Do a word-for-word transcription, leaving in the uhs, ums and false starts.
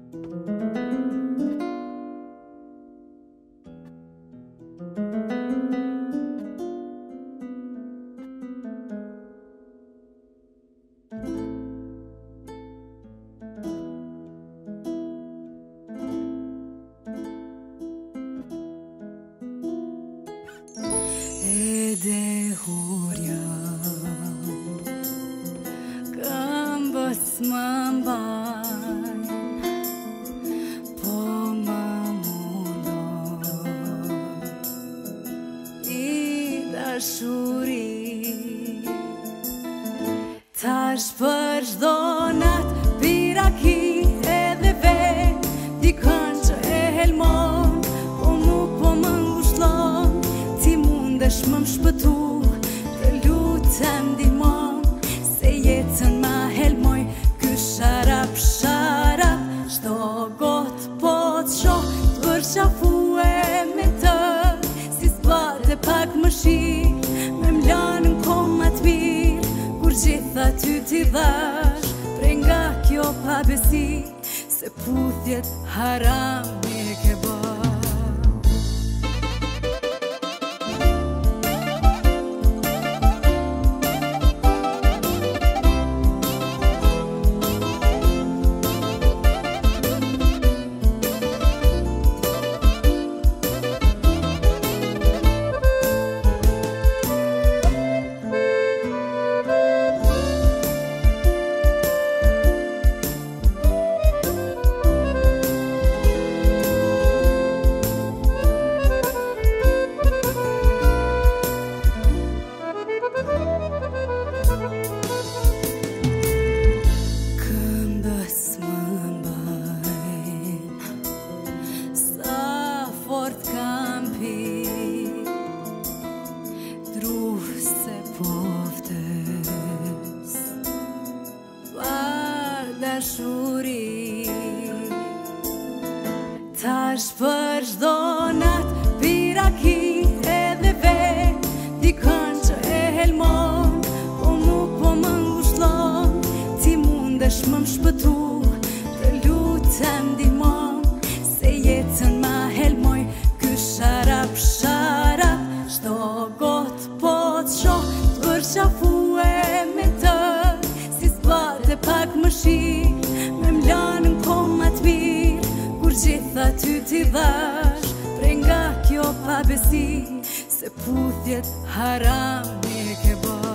Edhe hurja këmbës më mbajnë, po më mundon i dashuri. Tash për çdo natë piraki edhe vet dikën që e helmon, po mu po më ngushtlon. Ti mundesh më më shpëtu, të lutem ndihmon, se jetën ma helmoj ky sharap sharap. Çdo gotë po t'shoh t'përqafue me të, si s'pate pak më shirë, me m'lanë në koma t'mirë, kur gjitha ty t'i dhash, prej nga kjo pabesi, se puthjet haram e ke bërë. Tash për çdo natë piraki edhe vet dikën që e helmon, po mu po më ngushtlon. Ti mundesh më më shpëtu, të lutem ndihmon, se jetën ma helmoj ky sharap sharap. Çdo gotë po t'shoh t'përqafue me të, si s'pate pak më shirë, me m'lanë në koma t'mirë, kur gjitha ty t'i dhash, prej nga kjo pabesi, se puthjet haram e ke bërë.